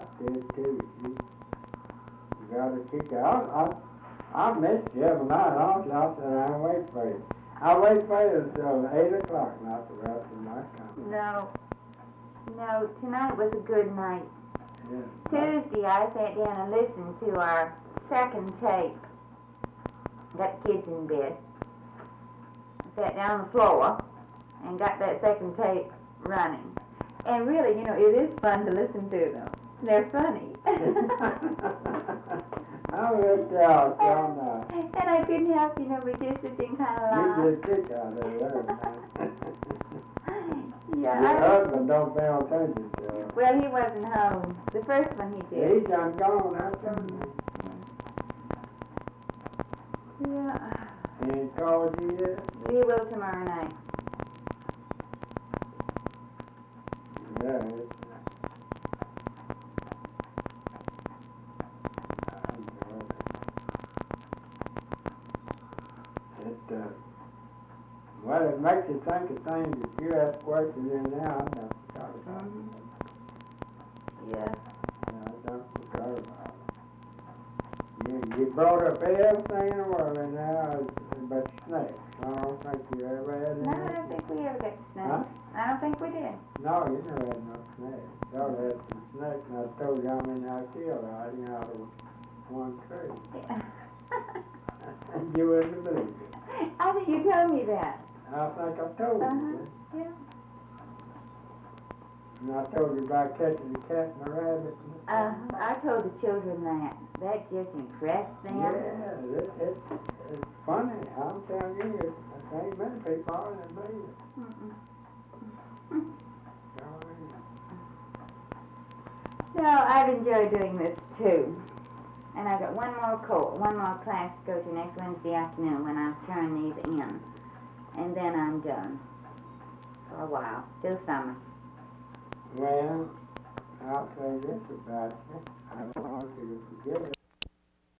did too. You got to kick out. I missed you every night. I said, I'll wait for you. I wait for you until 8 o'clock, not the rest of my time. No, tonight was a good night. Yeah. Tuesday, I sat down and listened to our second tape. Got the kids in bed. I sat down on the floor and got that second tape running. And really, it is fun to listen to them. They're funny. I will tell now. And I couldn't help, we just sit and kind of laugh. You just kick out of there. Yeah. Your husband don't pay attention to it. Well, he wasn't home. The first one he did. He's done gone, I told you. Yeah. He ain't called you yet? He will tomorrow night. Yeah, well, it makes you think of things that you ask questions in now. I don't forgot about it. Yeah. I don't forgot about it. You brought up everything in the world in there but snakes. I don't think you ever had any. No, I don't think we ever got snakes. Huh? I don't think we did. No, you never had no snakes. Y'all had some snakes, and I told you how many I killed hiding out of one tree. Yeah. You wouldn't believe it. I think you told me that. I think I told you. Yeah. And I told you about catching the cat and the rabbit. I told the children that. That just impressed them. Yeah, it's funny. I'm telling you, there ain't many people out there that believe it. No, I've enjoyed doing this too. And I've got one more class to go to next Wednesday afternoon when I turn these in. And then I'm done. For a while. Till summer. Well, I'll say this about you. I don't want you to forget it.